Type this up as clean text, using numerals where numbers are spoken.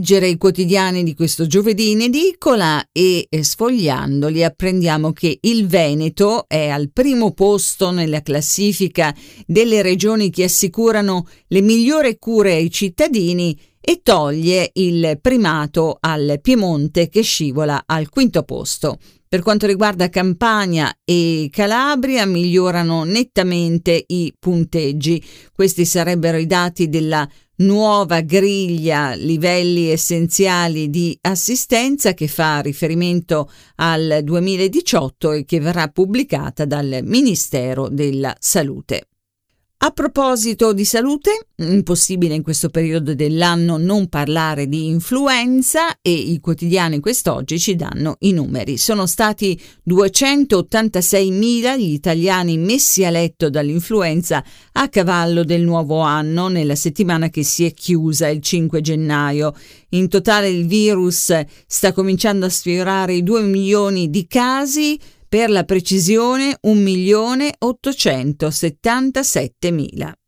Leggere i quotidiani di questo giovedì in edicola e sfogliandoli apprendiamo che il Veneto è al primo posto nella classifica delle regioni che assicurano le migliori cure ai cittadini e toglie il primato al Piemonte che scivola al quinto posto. Per quanto riguarda Campania e Calabria migliorano nettamente i punteggi. Questi sarebbero i dati della nuova griglia livelli essenziali di assistenza che fa riferimento al 2018 e che verrà pubblicata dal Ministero della Salute. A proposito di salute, impossibile in questo periodo dell'anno non parlare di influenza e i quotidiani quest'oggi ci danno i numeri. Sono stati 286.000 gli italiani messi a letto dall'influenza a cavallo del nuovo anno nella settimana che si è chiusa il 5 gennaio. In totale il virus sta cominciando a sfiorare i 2 milioni di casi, per la precisione 1.877.000.